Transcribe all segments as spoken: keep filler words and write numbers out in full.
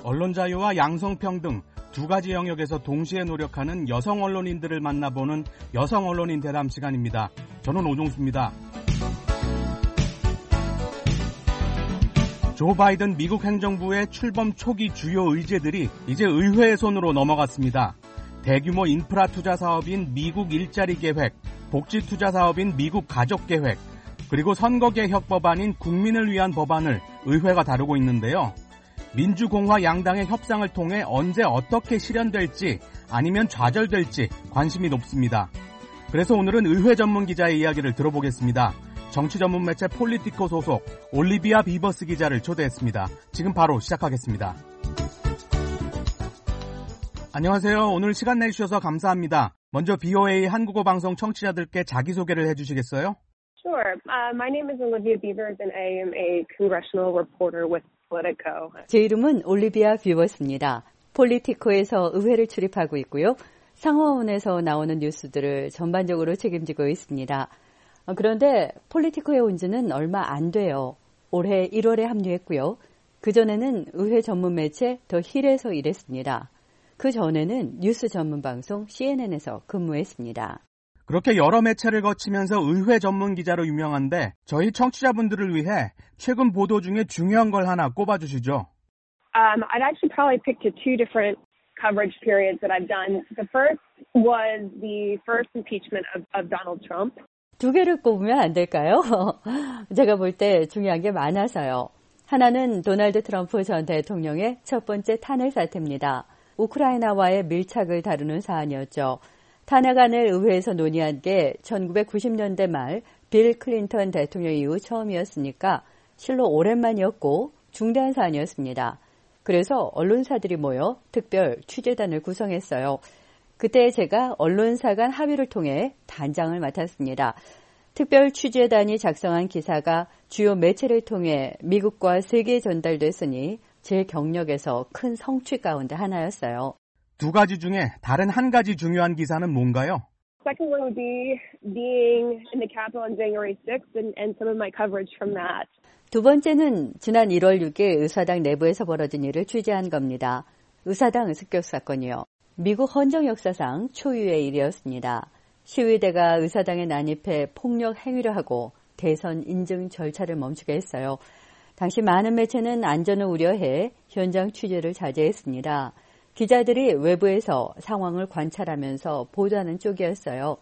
언론 자유와 양성평등 두 가지 영역에서 동시에 노력하는 여성 언론인들을 만나보는 여성 언론인 대담 시간입니다. 저는 오종수입니다. 조 바이든 미국 행정부의 출범 초기 주요 의제들이 이제 의회의 손으로 넘어갔습니다. 대규모 인프라 투자 사업인 미국 일자리 계획, 복지 투자 사업인 미국 가족 계획, 그리고 선거 개혁 법안인 국민을 위한 법안을 의회가 다루고 있는데요. 민주공화 양당의 협상을 통해 언제 어떻게 실현될지 아니면 좌절될지 관심이 높습니다. 그래서 오늘은 의회 전문 기자의 이야기를 들어보겠습니다. 정치 전문 매체 폴리티코 소속 올리비아 비버스 기자를 초대했습니다. 지금 바로 시작하겠습니다. 안녕하세요. 오늘 시간 내주셔서 감사합니다. 먼저 비오에이 한국어 방송 청취자들께 자기소개를 해주시겠어요? Sure. Uh, my name is Olivia Beavers and I am a congressional reporter with Politico. 제 이름은 올리비아 비버스입니다. 폴리티코에서 의회를 출입하고 있고요. 상하원에서 나오는 뉴스들을 전반적으로 책임지고 있습니다. 그런데 폴리티코에 온 지는 얼마 안 돼요. 올해 일월에 합류했고요. 그전에는 의회 전문 매체 더 힐에서 일했습니다. 그 전에는 뉴스 전문 방송 씨엔엔에서 근무했습니다. 그렇게 여러 매체를 거치면서 의회 전문 기자로 유명한데 저희 청취자분들을 위해 최근 보도 중에 중요한 걸 하나 꼽아주시죠. Um, I'd actually probably picked two different coverage periods that I've done. The first was the first impeachment of, of Donald Trump. 두 개를 꼽으면 안 될까요? 제가 볼 때 중요한 게 많아서요. 하나는 도널드 트럼프 전 대통령의 첫 번째 탄핵 사태입니다. 우크라이나와의 밀착을 다루는 사안이었죠. 탄핵안을 의회에서 논의한 게 천구백구십 년대 말 빌 클린턴 대통령 이후 처음이었으니까 실로 오랜만이었고 중대한 사안이었습니다. 그래서 언론사들이 모여 특별 취재단을 구성했어요. 그때 제가 언론사 간 합의를 통해 단장을 맡았습니다. 특별 취재단이 작성한 기사가 주요 매체를 통해 미국과 세계에 전달됐으니 제 경력에서 큰 성취 가운데 하나였어요. 두 가지 중에 다른 한 가지 중요한 기사는 뭔가요? Second one would be being in the Capitol on January sixth and, and some of my coverage from that. 두 번째는 지난 일월 육일 의사당 내부에서 벌어진 일을 취재한 겁니다. 의사당 습격 사건이요. 미국 헌정 역사상 초유의 일이었습니다. 시위대가 의사당에 난입해 폭력 행위를 하고 대선 인증 절차를 멈추게 했어요. 당시 많은 매체는 안전을 우려해 현장 취재를 자제했습니다. 기자들이 외부에서 상황을 관찰하면서 보도하는 쪽이었어요.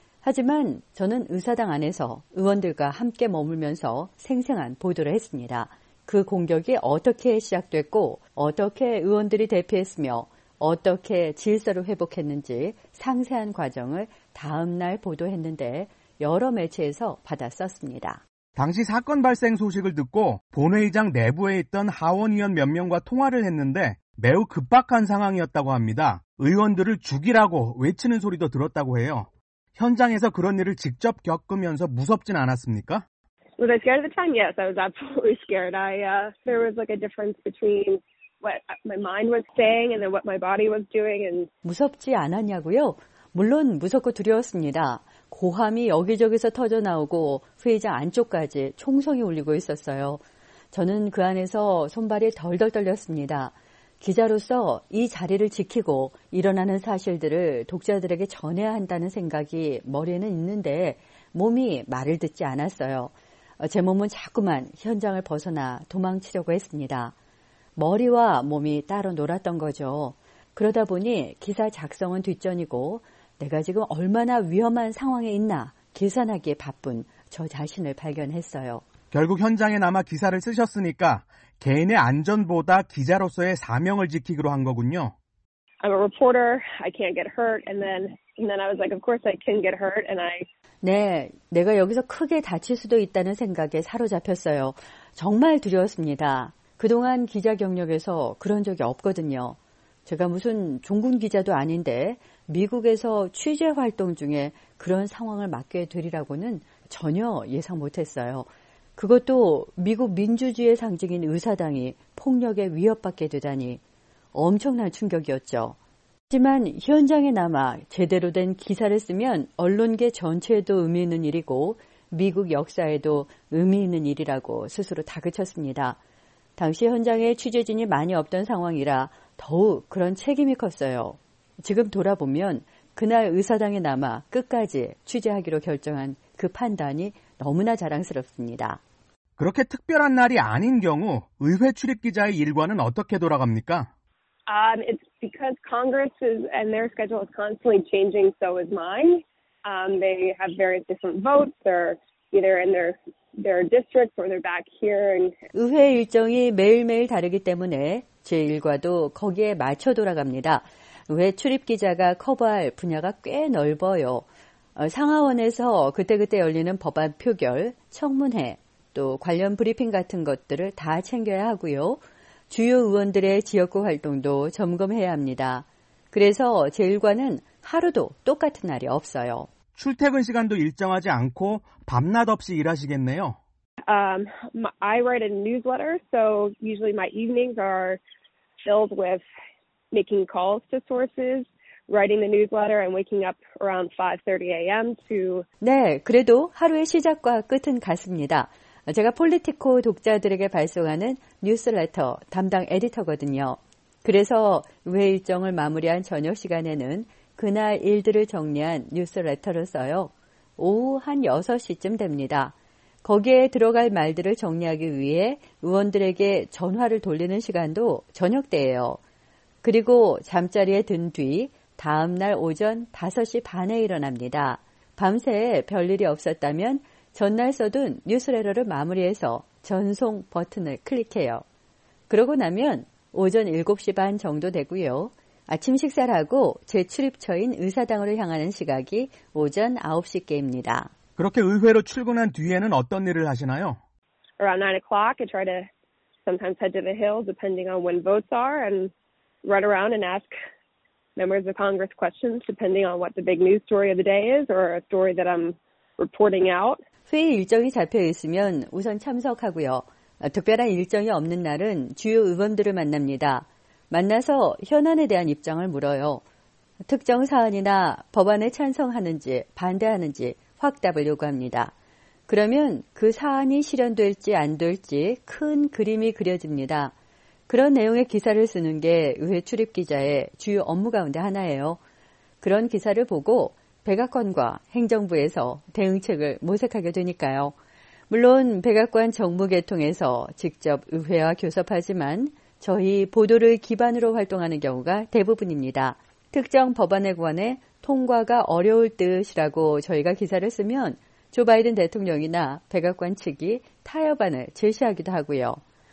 하지만 저는 의사당 안에서 의원들과 함께 머물면서 생생한 보도를 했습니다. 그 공격이 어떻게 시작됐고 어떻게 의원들이 대피했으며 어떻게 질서를 회복했는지 상세한 과정을 다음 날 보도했는데 여러 매체에서 받아 썼습니다. 당시 사건 발생 소식을 듣고 본회의장 내부에 있던 하원 의원 몇 명과 통화를 했는데 매우 급박한 상황이었다고 합니다. 의원들을 죽이라고 외치는 소리도 들었다고 해요. 현장에서 그런 일을 직접 겪으면서 무섭진 않았습니까? Was I scared at the time? Yes, I was absolutely scared. I uh, there was like a difference between what my mind was saying and then what my body was doing. And 무섭지 않았냐고요? 물론 무섭고 두려웠습니다. 고함이 여기저기서 터져나오고 회의장 안쪽까지 총성이 울리고 있었어요. 저는 그 안에서 손발이 덜덜 떨렸습니다. 기자로서 이 자리를 지키고 일어나는 사실들을 독자들에게 전해야 한다는 생각이 머리에는 있는데 몸이 말을 듣지 않았어요. 제 몸은 자꾸만 현장을 벗어나 도망치려고 했습니다. 머리와 몸이 따로 놀았던 거죠. 그러다 보니 기사 작성은 뒷전이고 내가 지금 얼마나 위험한 상황에 있나 계산하기에 바쁜 저 자신을 발견했어요. 결국 현장에 남아 기사를 쓰셨으니까 개인의 안전보다 기자로서의 사명을 지키기로 한 거군요. I'm a reporter. I can't get hurt. And then, and then I was like, of course I can get hurt. And I. 네, 내가 여기서 크게 다칠 수도 있다는 생각에 사로잡혔어요. 정말 두려웠습니다. 그동안 기자 경력에서 그런 적이 없거든요. 제가 무슨 종군 기자도 아닌데 미국에서 취재 활동 중에 그런 상황을 맞게 되리라고는 전혀 예상 못했어요. 그것도 미국 민주주의의 상징인 의사당이 폭력에 위협받게 되다니 엄청난 충격이었죠. 하지만 현장에 남아 제대로 된 기사를 쓰면 언론계 전체에도 의미 있는 일이고 미국 역사에도 의미 있는 일이라고 스스로 다그쳤습니다. 당시 현장에 취재진이 많이 없던 상황이라 더욱 그런 책임이 컸어요. 지금 돌아보면 그날 의사당에 남아 끝까지 취재하기로 결정한 그 판단이 너무나 자랑스럽습니다. 그렇게 특별한 날이 아닌 경우 의회 출입 기자의 일과는 어떻게 돌아갑니까? Um, it's because Congress is, and their schedule is constantly changing, so is mine. Um, they have various different votes. They're either in their their districts or they're back here. And... 의회 일정이 매일매일 다르기 때문에 제 일과도 거기에 맞춰 돌아갑니다. 의회 출입 기자가 커버할 분야가 꽤 넓어요. 어, 상하원에서 그때그때 열리는 법안 표결, 청문회, 또 관련 브리핑 같은 것들을 다 챙겨야 하고요. 주요 의원들의 지역구 활동도 점검해야 합니다. 그래서 제 일과는 하루도 똑같은 날이 없어요. 출퇴근 시간도 일정하지 않고 밤낮 없이 일하시겠네요. Um, I write a newsletter, so usually my evenings are filled with making calls to sources, writing the newsletter, and waking up around five thirty a.m. to... 네, 그래도 하루의 시작과 끝은 같습니다. 제가 폴리티코 독자들에게 발송하는 뉴스레터 담당 에디터거든요. 그래서 의회 일정을 마무리한 저녁 시간에는 그날 일들을 정리한 뉴스레터를 써요. 오후 한 여섯 시쯤 됩니다. 거기에 들어갈 말들을 정리하기 위해 의원들에게 전화를 돌리는 시간도 저녁 때예요. 그리고 잠자리에 든 뒤 다음 날 오전 다섯 시 반에 일어납니다. 밤새 별일이 없었다면 전날 써둔 뉴스레터를 마무리해서 전송 버튼을 클릭해요. 그러고 나면 오전 일곱 시 반 정도 되고요. 아침 식사를 하고 제 출입처인 의사당으로 향하는 시각이 오전 아홉 시께입니다. 그렇게 의회로 출근한 뒤에는 어떤 일을 하시나요? Around nine o'clock, I try to sometimes head to the Hill, depending on when votes are, and run around and ask members of Congress questions, depending on what the big news story of the day is, or a story that I'm reporting out. 회의 일정이 잡혀 있으면 우선 참석하고요. 특별한 일정이 없는 날은 주요 의원들을 만납니다. 만나서 현안에 대한 입장을 물어요. 특정 사안이나 법안에 찬성하는지 반대하는지 확답을 요구합니다. 그러면 그 사안이 실현될지 안 될지 큰 그림이 그려집니다. 그런 내용의 기사를 쓰는 게 의회 출입 기자의 주요 업무 가운데 하나예요. 그런 기사를 보고 백악관과 행정부에서 대응책을 모색하게 되니까요. 물론 백악관 정무계통에서 직접 의회와 교섭하지만 저희 보도를 기반으로 활동하는 경우가 대부분입니다. 특정 법안에 관해 통과가 어려울 듯이라고 저희가 기사를 쓰면 조 바이든 대통령이나 백악관 측이 타협안을 제시하기도 하고요.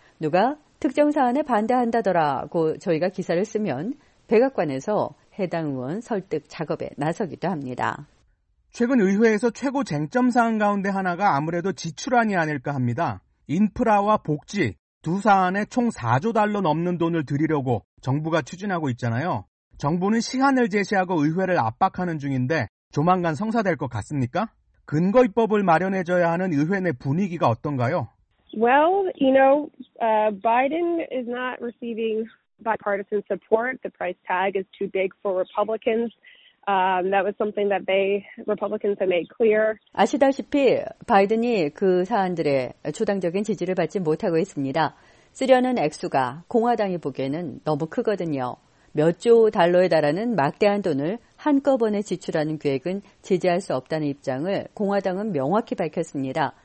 누가 특정 사안에 반대한다더라고 저희가 기사를 쓰면 백악관에서 해당 의원 설득 작업에 나서기도 합니다. 최근 의회에서 최고 쟁점 사안 가운데 하나가 아무래도 지출안이 아닐까 합니다. 인프라와 복지 두 사안에 총 사조 달러 넘는 돈을 들이려고 정부가 추진하고 있잖아요. 정부는 시한을 제시하고 의회를 압박하는 중인데 조만간 성사될 것 같습니까? 근거 입법을 마련해줘야 하는 의회 내 분위기가 어떤가요? Well, you know, uh, Biden is not receiving bipartisan support. The price tag is too big for Republicans. Um, that was something that they, Republicans have made clear. 아시다시피 바이든이 그 사안들의 초당적인 지지를 받지 못하고 있습니다. 쓰려는 액수가 공화당이 보기에는 너무 크거든요. 몇 조 달러에 달하는 막대한 돈을 한꺼번에 지출하는 계획은 지지할 수 없다는 입장을 공화당은 명확히 밝혔습니다.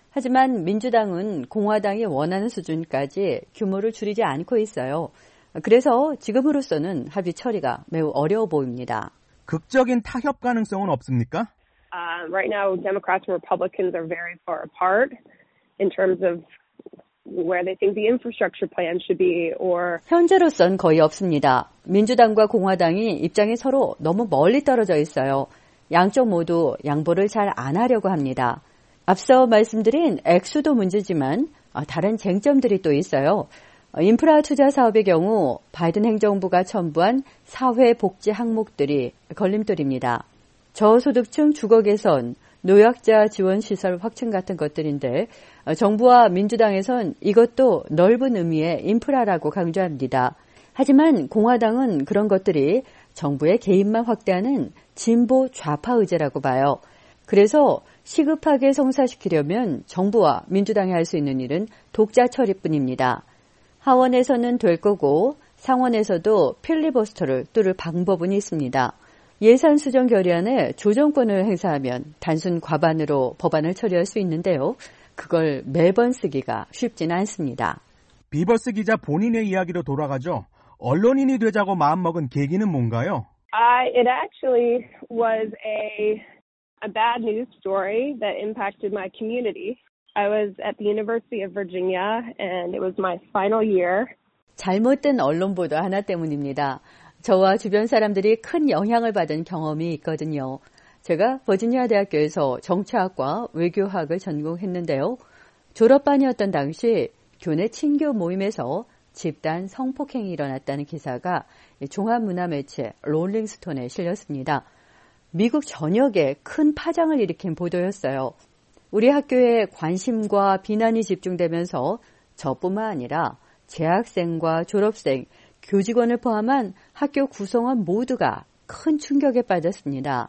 하지만 민주당은 공화당이 원하는 수준까지 규모를 줄이지 않고 있어요. 그래서 지금으로서는 합의 처리가 매우 어려워 보입니다. 극적인 타협 가능성은 없습니까? Uh, right now, Democrats and Republicans are very far apart in terms of where they think the infrastructure plan should be or 현재로선 거의 없습니다. 민주당과 공화당이 입장이 서로 너무 멀리 떨어져 있어요. 양쪽 모두 양보를 잘 안 하려고 합니다. 앞서 말씀드린 액수도 문제지만 다른 쟁점들이 또 있어요. 인프라 투자 사업의 경우 바이든 행정부가 첨부한 사회복지 항목들이 걸림돌입니다. 저소득층 주거 개선, 노약자 지원 시설 확충 같은 것들인데 정부와 민주당에선 이것도 넓은 의미의 인프라라고 강조합니다. 하지만 공화당은 그런 것들이 정부의 개입만 확대하는 진보 좌파 의제라고 봐요. 그래서 시급하게 성사시키려면 정부와 민주당이 할 수 있는 일은 독자 처리뿐입니다. 하원에서는 될 거고 상원에서도 필리버스터를 뚫을 방법은 있습니다. 예산 수정 결의안에 조정권을 행사하면 단순 과반으로 법안을 처리할 수 있는데요. 그걸 매번 쓰기가 쉽지는 않습니다. 비버스 기자 본인의 이야기로 돌아가죠. 언론인이 되자고 마음먹은 계기는 뭔가요? I, it actually was a, a bad news story that impacted my community. I was at the University of Virginia and it was my final year. 잘못된 언론 보도 하나 때문입니다. 저와 주변 사람들이 큰 영향을 받은 경험이 있거든요. 제가 버지니아 대학교에서 정치학과 외교학을 전공했는데요. 졸업반이었던 당시 교내 친교 모임에서 집단 성폭행이 일어났다는 기사가 종합문화매체 롤링스톤에 실렸습니다. 미국 전역에 큰 파장을 일으킨 보도였어요. 우리 학교에 관심과 비난이 집중되면서 저뿐만 아니라 재학생과 졸업생, 교직원을 포함한 학교 구성원 모두가 큰 충격에 빠졌습니다.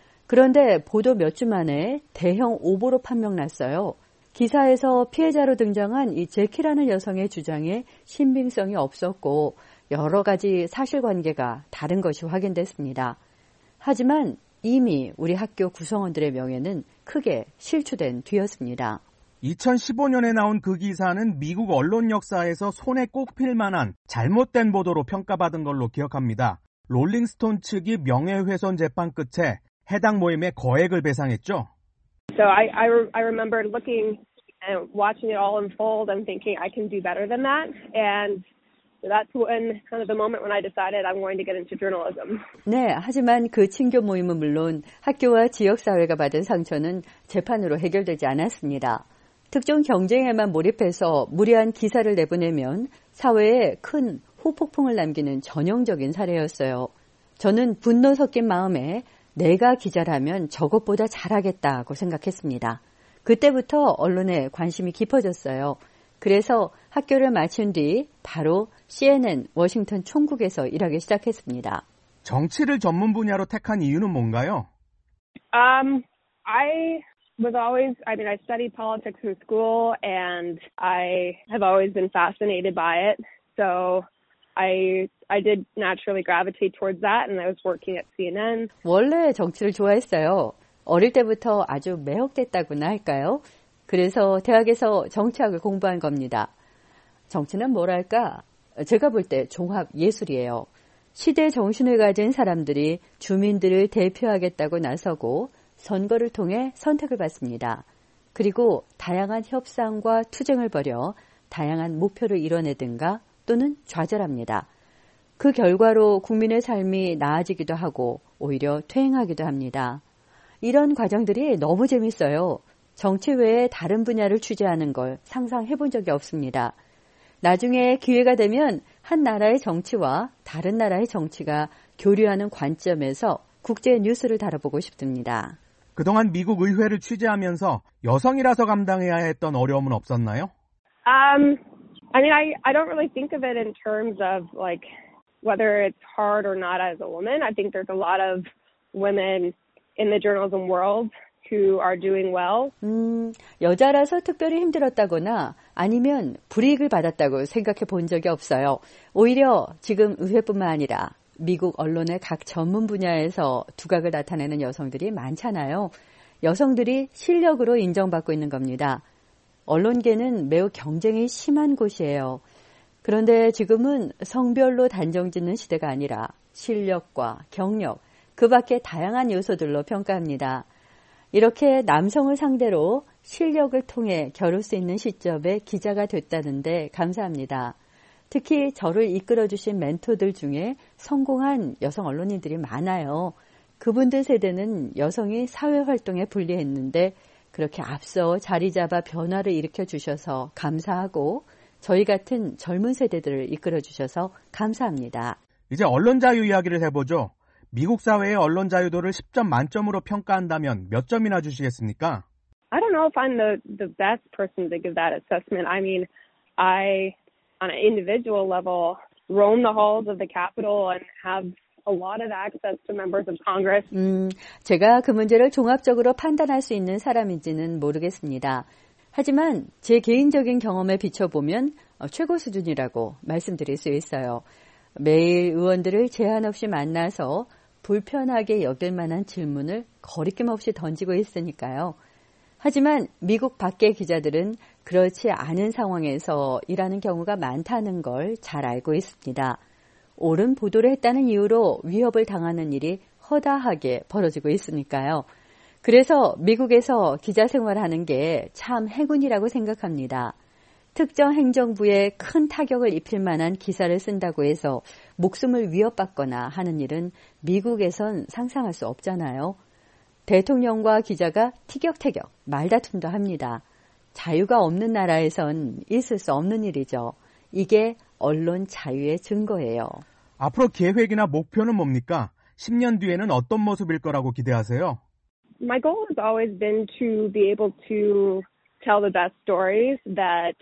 그런데 보도 몇 주 만에 대형 오보로 판명났어요. 기사에서 피해자로 등장한 이 제키라는 여성의 주장에 신빙성이 없었고 여러 가지 사실관계가 다른 것이 확인됐습니다. 하지만 이미 우리 학교 구성원들의 명예는 크게 실추된 뒤였습니다. 이천십오 년에 나온 그 기사는 미국 언론 역사에서 손에 꼽힐 만한 잘못된 보도로 평가받은 걸로 기억합니다. 롤링스톤 측이 명예훼손 재판 끝에 해당 모임에 거액을 배상했죠. So I, I, I remember looking and watching it all unfold and thinking I can do better than that. And that's when kind of the moment when I decided I'm going to get into journalism. 네, 하지만 그 친교 모임은 물론 학교와 지역사회가 받은 상처는 재판으로 해결되지 않았습니다. 특정 경쟁에만 몰입해서 무리한 기사를 내보내면 사회에 큰 후폭풍을 남기는 전형적인 사례였어요. 저는 분노 섞인 마음에 내가 기자라면 저것보다 잘하겠다고 생각했습니다. 그때부터 언론에 관심이 깊어졌어요. 그래서 학교를 마친 뒤 바로 씨엔엔 워싱턴 총국에서 일하기 시작했습니다. 정치를 전문 분야로 택한 이유는 뭔가요? Um, I was always, I mean, I studied politics in school and I have always been fascinated by it. So I I did naturally gravitate towards that and I was working at 씨엔엔. 원래 정치를 좋아했어요. 어릴 때부터 아주 매혹됐다고나 할까요? 그래서 대학에서 정치학을 공부한 겁니다. 정치는 뭐랄까? 제가 볼 때 종합 예술이에요. 시대 정신을 가진 사람들이 주민들을 대표하겠다고 나서고 선거를 통해 선택을 받습니다. 그리고 다양한 협상과 투쟁을 벌여 다양한 목표를 이뤄내든가 또는 좌절합니다. 그 결과로 국민의 삶이 나아지기도 하고 오히려 퇴행하기도 합니다. 이런 과정들이 너무 재밌어요. 정치 외에 다른 분야를 취재하는 걸 상상해 본 적이 없습니다. 나중에 기회가 되면 한 나라의 정치와 다른 나라의 정치가 교류하는 관점에서 국제 뉴스를 다뤄보고 싶습니다. 그동안 미국 의회를 취재하면서 여성이라서 감당해야 했던 어려움은 없었나요? Um, I mean, I, I don't really think of it in terms of like whether it's hard or not as a woman. I think there's a lot of women in the journalism world who are doing well. 음, 여자라서 특별히 힘들었다거나 아니면 불이익을 받았다고 생각해 본 적이 없어요. 오히려 지금 의회뿐만 아니라 미국 언론의 각 전문 분야에서 두각을 나타내는 여성들이 많잖아요. 여성들이 실력으로 인정받고 있는 겁니다. 언론계는 매우 경쟁이 심한 곳이에요. 그런데 지금은 성별로 단정짓는 시대가 아니라 실력과 경력, 그 밖에 다양한 요소들로 평가합니다. 이렇게 남성을 상대로 실력을 통해 겨룰 수 있는 시점에 기자가 됐다는데 감사합니다. 특히 저를 이끌어주신 멘토들 중에 성공한 여성 언론인들이 많아요. 그분들 세대는 여성이 사회활동에 불리했는데 그렇게 앞서 자리 잡아 변화를 일으켜 주셔서 감사하고 저희 같은 젊은 세대들을 이끌어 주셔서 감사합니다. 이제 언론 자유 이야기를 해보죠. 미국 사회의 언론 자유도를 십 점 만점으로 평가한다면 몇 점이나 주시겠습니까? I don't know if I'm the, the best person to give that assessment. I mean, I, on an individual level, roam the halls of the Capitol and have a lot of access to members of Congress. 음, 제가 그 문제를 종합적으로 판단할 수 있는 사람인지는 모르겠습니다. 하지만 제 개인적인 경험에 비춰보면 최고 수준이라고 말씀드릴 수 있어요. 매일 의원들을 제한 없이 만나서 불편하게 여길 만한 질문을 거리낌 없이 던지고 있으니까요. 하지만 미국 밖의 기자들은 그렇지 않은 상황에서 일하는 경우가 많다는 걸 잘 알고 있습니다. 옳은 보도를 했다는 이유로 위협을 당하는 일이 허다하게 벌어지고 있으니까요. 그래서 미국에서 기자 생활하는 게 참 행운이라고 생각합니다. 특정 행정부에 큰 타격을 입힐 만한 기사를 쓴다고 해서 목숨을 위협받거나 하는 일은 미국에선 상상할 수 없잖아요. 대통령과 기자가 티격태격 말다툼도 합니다. 자유가 없는 나라에선 있을 수 없는 일이죠. 이게 언론 자유의 증거예요. 앞으로 계획이나 목표는 뭡니까? 십 년 뒤에는 어떤 모습일 거라고 기대하세요? My goal has always been to be able to tell the best stories that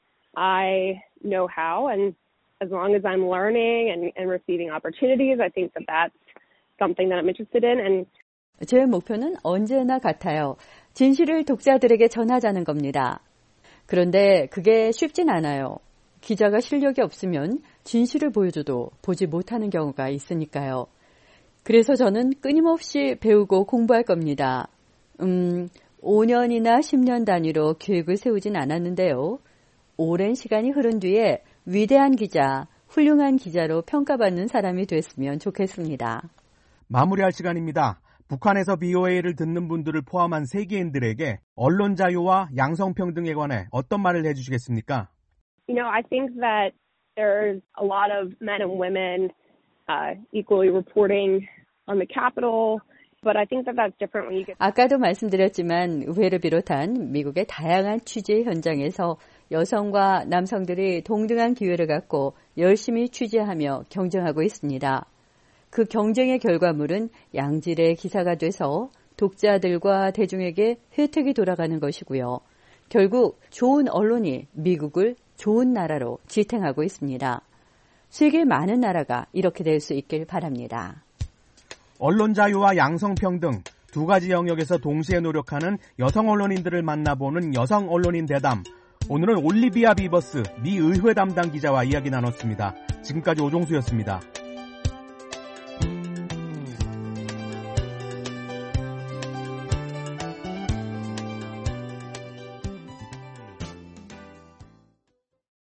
I know how, and as long as I'm learning and, and receiving opportunities, I think that that's something that I'm interested in. And 제 목표는 언제나 같아요. 진실을 독자들에게 전하자는 겁니다. 그런데 그게 쉽진 않아요. 기자가 실력이 없으면 진실을 보여줘도 보지 못하는 경우가 있으니까요. 그래서 저는 끊임없이 배우고 공부할 겁니다. 음, 오 년이나 십 년 단위로 계획을 세우진 않았는데요. 오랜 시간이 흐른 뒤에 위대한 기자, 훌륭한 기자로 평가받는 사람이 됐으면 좋겠습니다. 마무리할 시간입니다. 북한에서 비오에이를 듣는 분들을 포함한 세계인들에게 언론 자유와 양성평등에 관해 어떤 말을 해주시겠습니까? You know, I think that there's a lot of men and women uh, equally reporting on the Capitol, but I think that that's different when you get. 아까도 말씀드렸지만 의회를 비롯한 미국의 다양한 취재 현장에서 여성과 남성들이 동등한 기회를 갖고 열심히 취재하며 경쟁하고 있습니다. 그 경쟁의 결과물은 양질의 기사가 돼서 독자들과 대중에게 혜택이 돌아가는 것이고요. 결국 좋은 언론이 미국을 좋은 나라로 지탱하고 있습니다. 세계 많은 나라가 이렇게 될 수 있길 바랍니다. 언론 자유와 양성평등 두 가지 영역에서 동시에 노력하는 여성 언론인들을 만나보는 여성 언론인 대담. 오늘은 올리비아 비버스 미 의회 담당 기자와 이야기 나눴습니다. 지금까지 오종수였습니다.